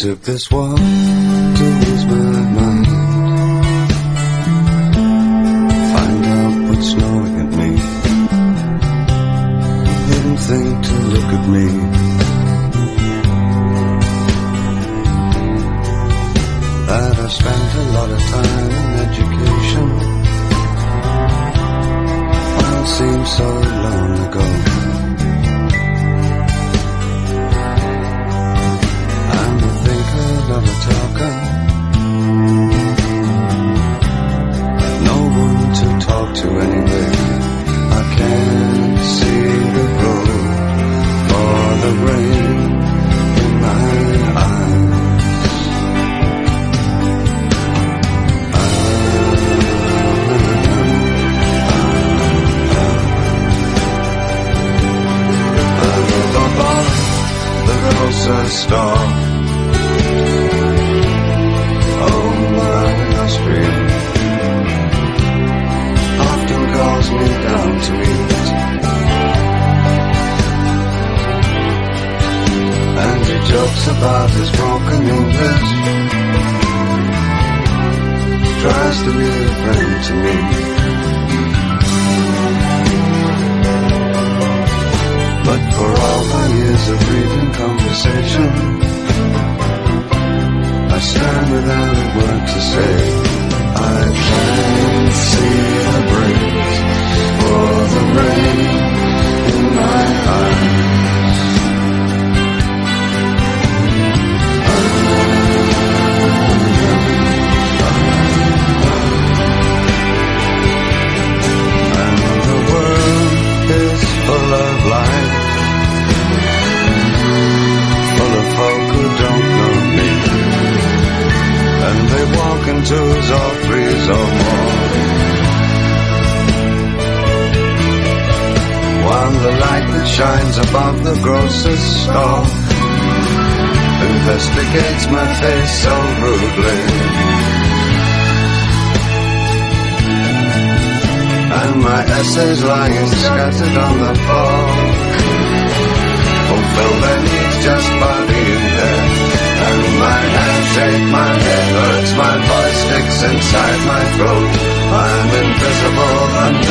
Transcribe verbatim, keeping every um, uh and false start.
took this walk to ease my mind, find out what's gnawing at me. Didn't think to look at me. That I spent a lot of time in education. All seems so long ago. I'm a thinker, not a talker. No one to talk to anyway. I can't see the road for the rain in my eyes. Grocery store, owned by the street, often calls me down to eat, and he jokes about his broken English, tries to be a friend to me. But for all my years of reading conversation, I stand without a word to say. I can't see the breeze for the rain in my eyes. And the world is full of life, folk who don't know me, and they walk in twos or threes or more, while the light that shines above the grocer's store investigates my face so rudely, and my essays lying scattered on the floor fulfill their needs just by being there. And my hands shake, my head hurts, my voice sticks inside my throat. I'm invisible and